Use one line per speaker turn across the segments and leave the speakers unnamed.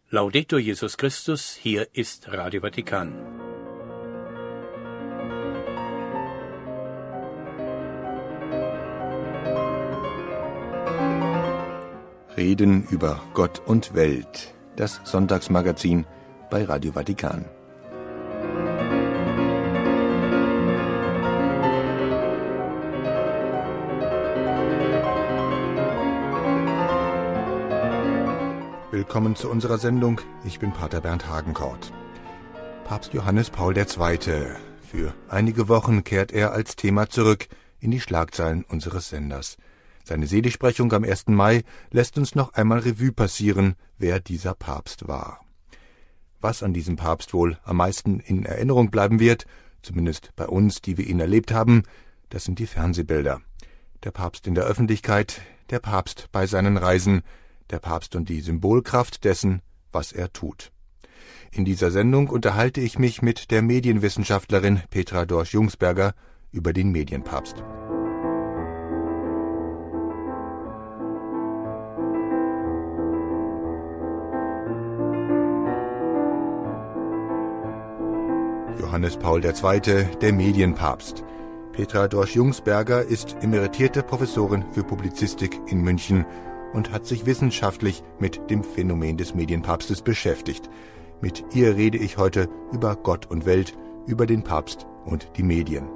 Laudetur Jesus Christus, hier ist Radio Vatikan.
Reden über Gott und Welt, das Sonntagsmagazin bei Radio Vatikan. Willkommen zu unserer Sendung. Ich bin Pater Bernd Hagenkort. Papst Johannes Paul II. Für einige Wochen kehrt er als Thema zurück in die Schlagzeilen unseres Senders. Seine Seligsprechung am 1. Mai lässt uns noch einmal Revue passieren, wer dieser Papst war. Was an diesem Papst wohl am meisten in Erinnerung bleiben wird, zumindest bei uns, die wir ihn erlebt haben, das sind die Fernsehbilder. Der Papst in der Öffentlichkeit, der Papst bei seinen Reisen, der Papst und die Symbolkraft dessen, was er tut. In dieser Sendung unterhalte ich mich mit der Medienwissenschaftlerin Petra Dorsch-Jungsberger über den Medienpapst. Johannes Paul II., der Medienpapst. Petra Dorsch-Jungsberger ist emeritierte Professorin für Publizistik in München und hat sich wissenschaftlich mit dem Phänomen des Medienpapstes beschäftigt. Mit ihr rede ich heute über Gott und Welt, über den Papst und die Medien.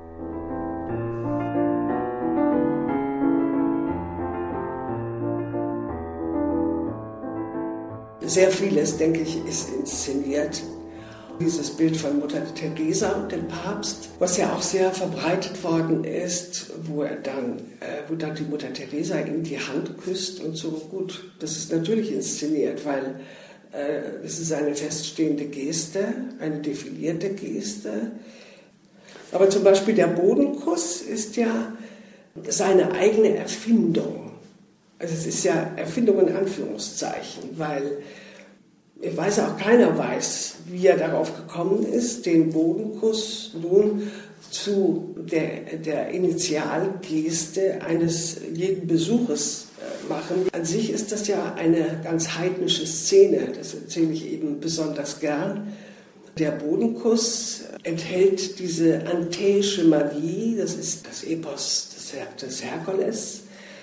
Sehr vieles, denke ich, ist inszeniert. Dieses Bild von Mutter Teresa und dem Papst, was ja auch sehr verbreitet worden ist, wo dann die Mutter Teresa ihm die Hand küsst und so. Gut, das ist natürlich inszeniert, weil es ist eine feststehende Geste, eine definierte Geste. Aber zum Beispiel der Bodenkuss ist ja seine eigene Erfindung. Also es ist ja Erfindung in Anführungszeichen, weil ich weiß auch, keiner weiß, wie er darauf gekommen ist, den Bodenkuss nun zu der Initialgeste eines jeden Besuches machen. An sich ist das ja eine ganz heidnische Szene, das erzähle ich eben besonders gern. Der Bodenkuss enthält diese antheische Magie, das ist das Epos des Herkules,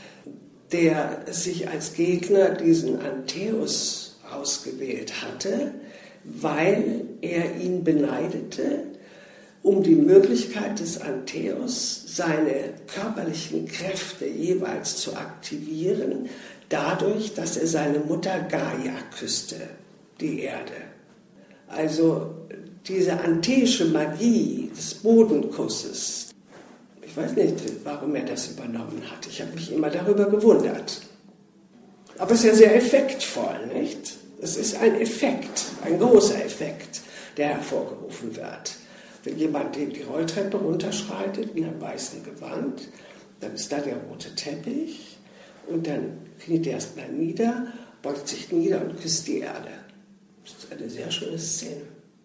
der sich als Gegner diesen Antheus ausgewählt hatte, weil er ihn beneidete, um die Möglichkeit des Antheus, seine körperlichen Kräfte jeweils zu aktivieren, dadurch, dass er seine Mutter Gaia küsste, die Erde. Also diese antheische Magie des Bodenkusses, ich weiß nicht, warum er das übernommen hat. Ich habe mich immer darüber gewundert. Aber es ist ja sehr effektvoll, nicht? Es ist ein Effekt, ein großer Effekt, der hervorgerufen wird. Wenn jemand die Rolltreppe runterschreitet in einem weißen Gewand, dann ist da der rote Teppich und dann kniet er erstmal nieder, beugt sich nieder und küsst die Erde. Das ist eine sehr schöne Szene.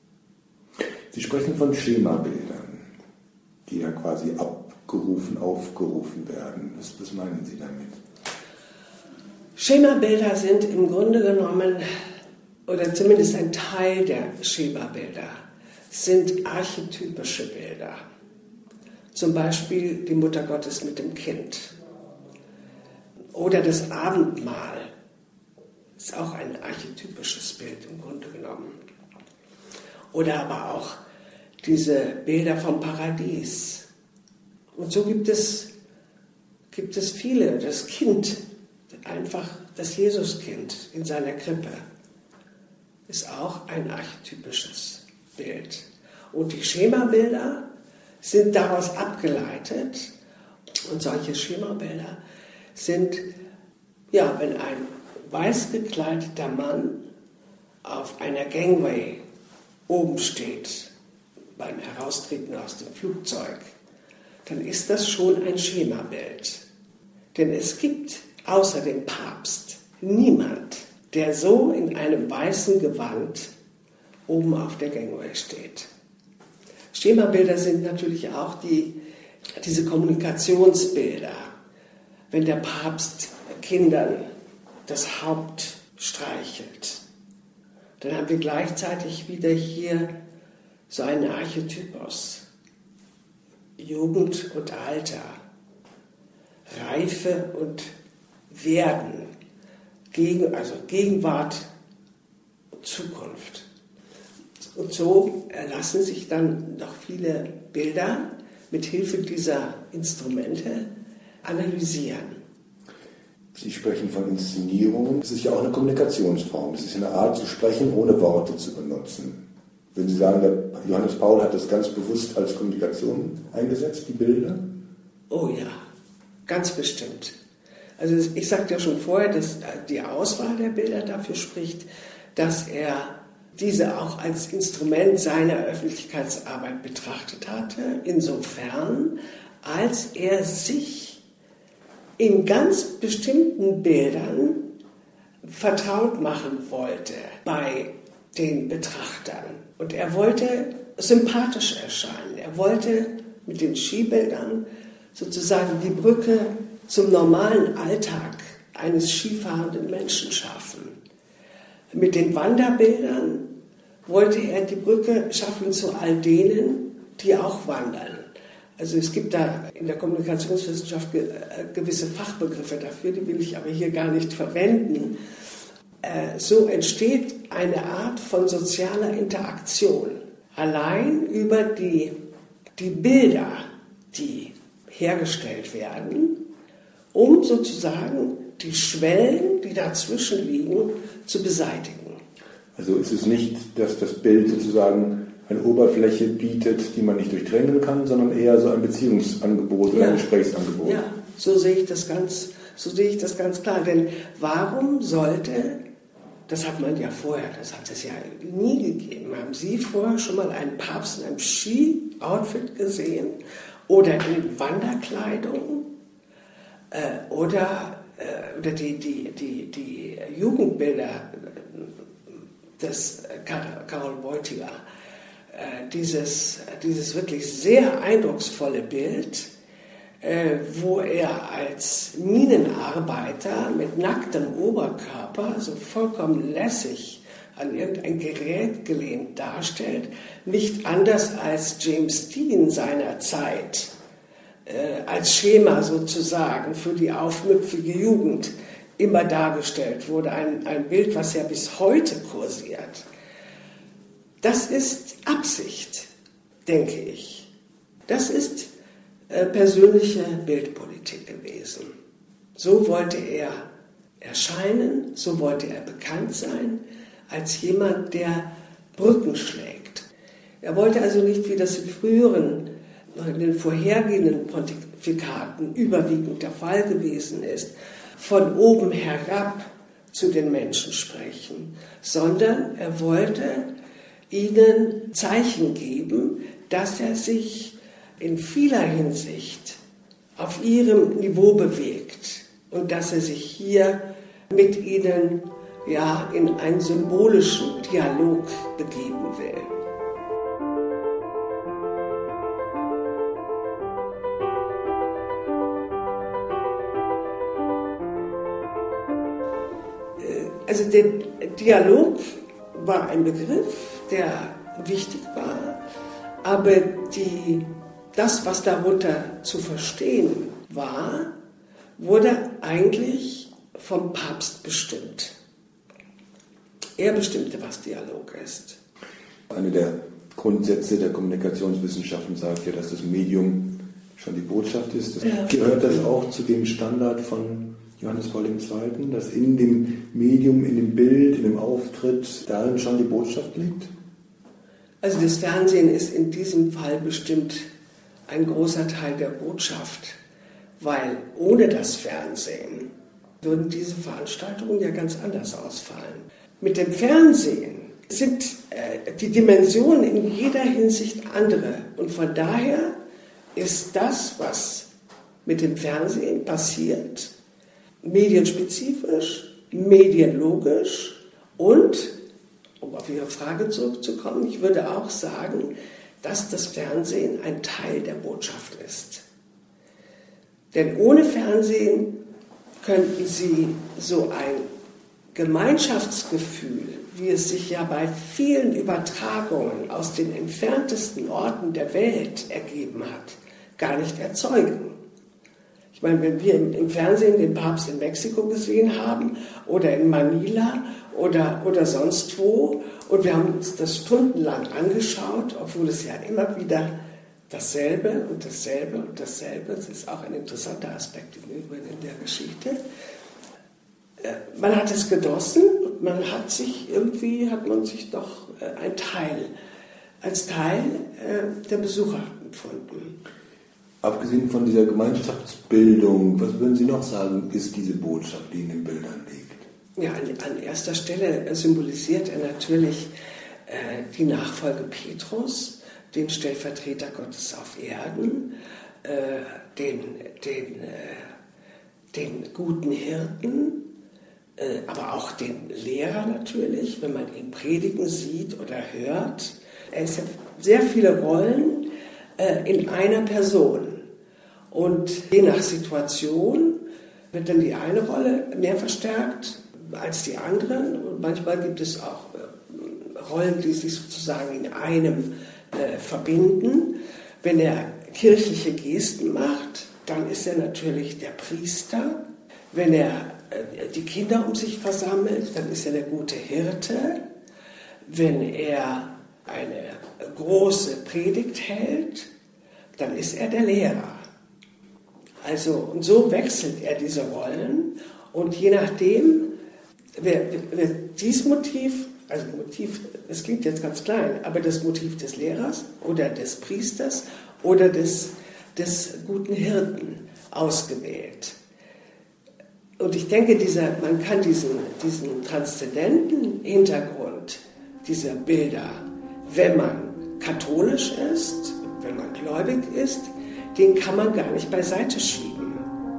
Sie sprechen von Schemabildern, die da quasi aufgerufen werden. Was meinen Sie damit?
Schemabilder sind im Grunde genommen, oder zumindest ein Teil der Schemabilder, sind archetypische Bilder. Zum Beispiel die Mutter Gottes mit dem Kind. Oder das Abendmahl ist auch ein archetypisches Bild im Grunde genommen. Oder aber auch diese Bilder vom Paradies. Und so gibt es viele, das Kind, einfach das Jesuskind in seiner Krippe ist auch ein archetypisches Bild. Und die Schemabilder sind daraus abgeleitet. Und solche Schemabilder sind, ja, wenn ein weiß gekleideter Mann auf einer Gangway oben steht, beim Heraustreten aus dem Flugzeug, dann ist das schon ein Schemabild. Denn es gibt außer dem Papst niemand, der so in einem weißen Gewand oben auf der Gangway steht. Schemabilder sind natürlich auch diese Kommunikationsbilder, wenn der Papst Kindern das Haupt streichelt Dann haben wir gleichzeitig wieder hier so einen Archetypus. Jugend und Alter, Reife und Werden, also Gegenwart und Zukunft. Und so lassen sich dann noch viele Bilder mit Hilfe dieser Instrumente analysieren.
Sie sprechen von Inszenierungen. Das ist ja auch eine Kommunikationsform. Es ist eine Art zu sprechen, ohne Worte zu benutzen. Wenn Sie sagen, der Johannes Paul hat das ganz bewusst als Kommunikation eingesetzt, die Bilder?
Oh ja, ganz bestimmt. Also ich sagte ja schon vorher, dass die Auswahl der Bilder dafür spricht, dass er diese auch als Instrument seiner Öffentlichkeitsarbeit betrachtet hatte, insofern, als er sich in ganz bestimmten Bildern vertraut machen wollte bei den Betrachtern. Und er wollte sympathisch erscheinen. Er wollte mit den Skibildern sozusagen die Brücke zum normalen Alltag eines skifahrenden Menschen schaffen. Mit den Wanderbildern wollte er die Brücke schaffen zu all denen, die auch wandern. Also es gibt da in der Kommunikationswissenschaft gewisse Fachbegriffe dafür, die will ich aber hier gar nicht verwenden. So entsteht eine Art von sozialer Interaktion. Allein über die Bilder, die hergestellt werden, um sozusagen die Schwellen, die dazwischen liegen, zu beseitigen.
Also ist es nicht, dass das Bild sozusagen eine Oberfläche bietet, die man nicht durchdrängen kann, sondern eher so ein Beziehungsangebot oder ein Gesprächsangebot?
Ja, so sehe ich das ganz klar. Denn warum sollte, das hat man ja vorher, das hat es ja nie gegeben, haben Sie vorher schon mal einen Papst in einem Ski-Outfit gesehen oder in Wanderkleidung oder die Jugendbilder des Karol Wojtyła, dieses wirklich sehr eindrucksvolle Bild, wo er als Minenarbeiter mit nacktem Oberkörper so vollkommen lässig an irgendein Gerät gelehnt darstellt, nicht anders als James Dean seiner Zeit als Schema sozusagen für die aufmüpfige Jugend immer dargestellt wurde. Ein Bild, was ja bis heute kursiert. Das ist Absicht, denke ich. Das ist persönliche Bildpolitik gewesen. So wollte er erscheinen, so wollte er bekannt sein, als jemand, der Brücken schlägt. Er wollte also nicht, wie das in den vorhergehenden Pontifikaten überwiegend der Fall gewesen ist, von oben herab zu den Menschen sprechen, sondern er wollte ihnen Zeichen geben, dass er sich in vieler Hinsicht auf ihrem Niveau bewegt und dass er sich hier mit ihnen in einen symbolischen Dialog begeben will. Also der Dialog war ein Begriff, der wichtig war, aber das, was darunter zu verstehen war, wurde eigentlich vom Papst bestimmt. Er bestimmte, was Dialog ist.
Eine der Grundsätze der Kommunikationswissenschaften sagt ja, dass das Medium schon die Botschaft ist. Gehört das auch zu dem Standard von Johannes Paul II., dass in dem Medium, in dem Bild, in dem Auftritt darin schon die Botschaft liegt?
Also das Fernsehen ist in diesem Fall bestimmt ein großer Teil der Botschaft, weil ohne das Fernsehen würden diese Veranstaltungen ja ganz anders ausfallen. Mit dem Fernsehen sind die Dimensionen in jeder Hinsicht andere und von daher ist das, was mit dem Fernsehen passiert, medienspezifisch, medienlogisch und, um auf Ihre Frage zurückzukommen, ich würde auch sagen, dass das Fernsehen ein Teil der Botschaft ist. Denn ohne Fernsehen könnten Sie so ein Gemeinschaftsgefühl wie es sich ja bei vielen Übertragungen aus den entferntesten Orten der Welt ergeben hat, gar nicht erzeugen. Ich meine, wenn wir im Fernsehen den Papst in Mexiko gesehen haben oder in Manila oder sonst wo und wir haben uns das stundenlang angeschaut, obwohl es ja immer wieder dasselbe und dasselbe und dasselbe, das ist auch ein interessanter Aspekt im Übrigen in der Geschichte. Man hat es genossen und hat man sich doch als Teil der Besucher empfunden.
Abgesehen von dieser Gemeinschaftsbildung, was würden Sie noch sagen, ist diese Botschaft, die in den Bildern liegt?
Ja, an erster Stelle symbolisiert er natürlich die Nachfolge Petrus, den Stellvertreter Gottes auf Erden, den guten Hirten, aber auch den Lehrer natürlich, wenn man ihn predigen sieht oder hört. Es hat sehr viele Rollen in einer Person. Und je nach Situation wird dann die eine Rolle mehr verstärkt als die anderen. Und manchmal gibt es auch Rollen, die sich sozusagen in einem verbinden. Wenn er kirchliche Gesten macht, dann ist er natürlich der Priester. Wenn er die Kinder um sich versammelt, dann ist er der gute Hirte. Wenn er eine große Predigt hält, dann ist er der Lehrer. Also, und so wechselt er diese Rollen und je nachdem, wer dieses Motiv, das klingt jetzt ganz klein, aber das Motiv des Lehrers oder des Priesters oder des guten Hirten ausgewählt. Und ich denke, man kann diesen transzendenten Hintergrund dieser Bilder, wenn man katholisch ist, wenn man gläubig ist, den kann man gar nicht beiseite schieben.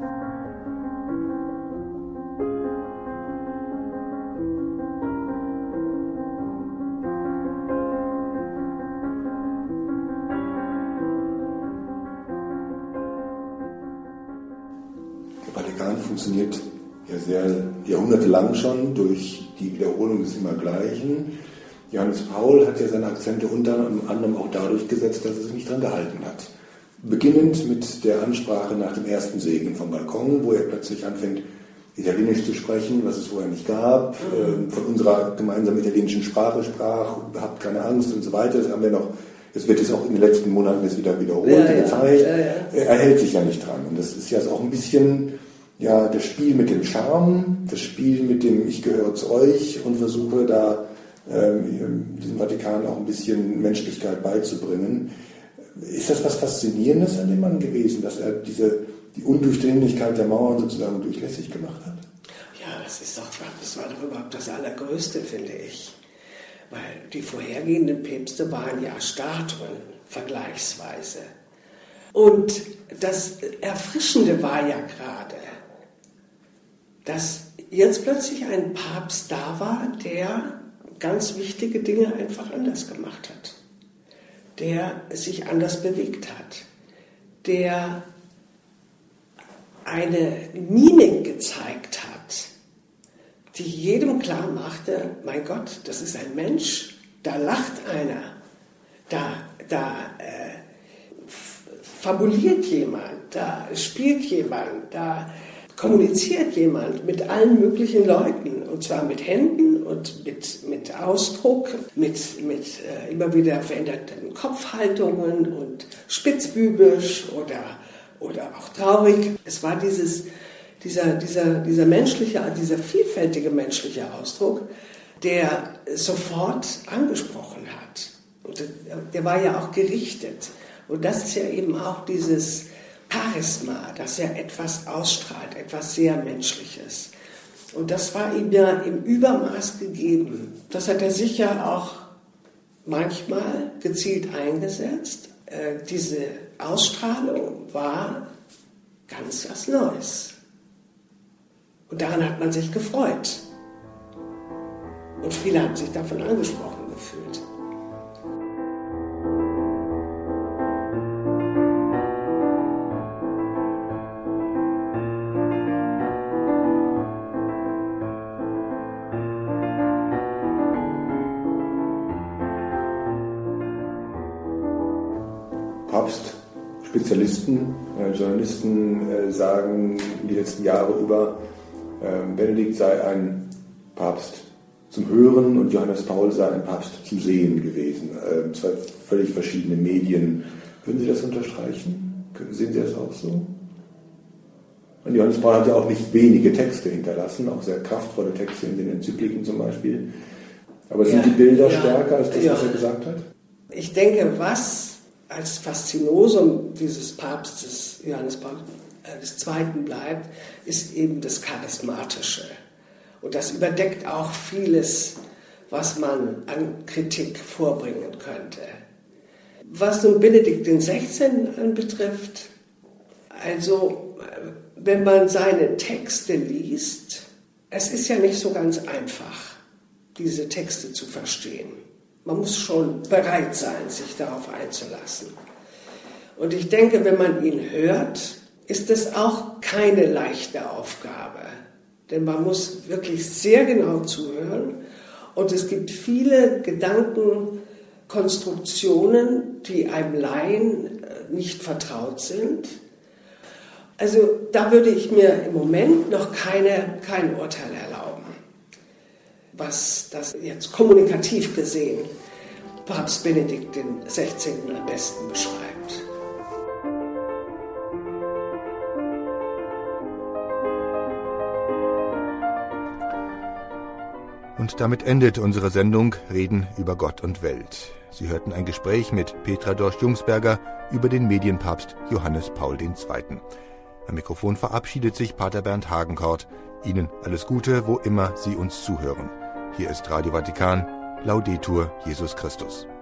Der Vatikan funktioniert ja sehr jahrhundertelang schon durch die Wiederholung des Immergleichen. Johannes Paul hat ja seine Akzente unter anderem auch dadurch gesetzt, dass er sich nicht dran gehalten hat. Beginnend mit der Ansprache nach dem ersten Segen vom Balkon, wo er plötzlich anfängt, Italienisch zu sprechen, was es vorher nicht gab, von unserer gemeinsamen italienischen Sprache sprach, habt keine Angst und so weiter. Das haben wir noch, es wird jetzt auch in den letzten Monaten jetzt wieder wiederholt, gezeigt. Er hält sich ja nicht dran. Und das ist ja auch ein bisschen das Spiel mit dem Charme, das Spiel mit dem Ich gehöre zu euch und versuche da diesem Vatikan auch ein bisschen Menschlichkeit beizubringen. Ist das was Faszinierendes an dem Mann gewesen, dass er die Undurchdringlichkeit der Mauern sozusagen durchlässig gemacht hat?
Ja, das war doch überhaupt das Allergrößte, finde ich. Weil die vorhergehenden Päpste waren ja Statuen, vergleichsweise. Und das Erfrischende war ja gerade, dass jetzt plötzlich ein Papst da war, der ganz wichtige Dinge einfach anders gemacht hat. Der sich anders bewegt hat, der eine Mimik gezeigt hat, die jedem klar machte, mein Gott, das ist ein Mensch, da lacht einer, da fabuliert jemand, da spielt jemand, da kommuniziert jemand mit allen möglichen Leuten, und zwar mit Händen und mit Ausdruck, mit immer wieder veränderten Kopfhaltungen und spitzbübisch oder auch traurig. Es war dieser menschliche, dieser vielfältige menschliche Ausdruck, der sofort angesprochen hat. Und der war ja auch gerichtet. Und das ist ja eben auch dieses Charisma, das ja etwas ausstrahlt, etwas sehr Menschliches. Und das war ihm ja im Übermaß gegeben. Das hat er sicher auch manchmal gezielt eingesetzt. Diese Ausstrahlung war ganz was Neues. Und daran hat man sich gefreut. Und viele haben sich davon angesprochen gefühlt.
Papstspezialisten, Journalisten sagen die letzten Jahre über, Benedikt sei ein Papst zum Hören und Johannes Paul sei ein Papst zum Sehen gewesen. Zwei völlig verschiedene Medien. Würden Sie das unterstreichen? Sehen Sie das auch so? Und Johannes Paul hat ja auch nicht wenige Texte hinterlassen, auch sehr kraftvolle Texte in den Enzykliken zum Beispiel. Aber sind die Bilder stärker als das, was er gesagt hat?
Ich denke, was als Faszinosum dieses Papstes Johannes Paul II. Bleibt, ist eben das Charismatische. Und das überdeckt auch vieles, was man an Kritik vorbringen könnte. Was nun Benedikt XVI. Anbetrifft, also wenn man seine Texte liest, es ist ja nicht so ganz einfach, diese Texte zu verstehen. Man muss schon bereit sein, sich darauf einzulassen. Und ich denke, wenn man ihn hört, ist es auch keine leichte Aufgabe. Denn man muss wirklich sehr genau zuhören. Und es gibt viele Gedankenkonstruktionen, die einem Laien nicht vertraut sind. Also da würde ich mir im Moment noch kein Urteil erlauben, was das jetzt kommunikativ gesehen Papst Benedikt XVI. Am besten beschreibt.
Und damit endet unsere Sendung Reden über Gott und Welt. Sie hörten ein Gespräch mit Petra Dorsch-Jungsberger über den Medienpapst Johannes Paul II. Am Mikrofon verabschiedet sich Pater Bernd Hagenkort. Ihnen alles Gute, wo immer Sie uns zuhören. Hier ist Radio Vatikan. Laudetur Jesus Christus.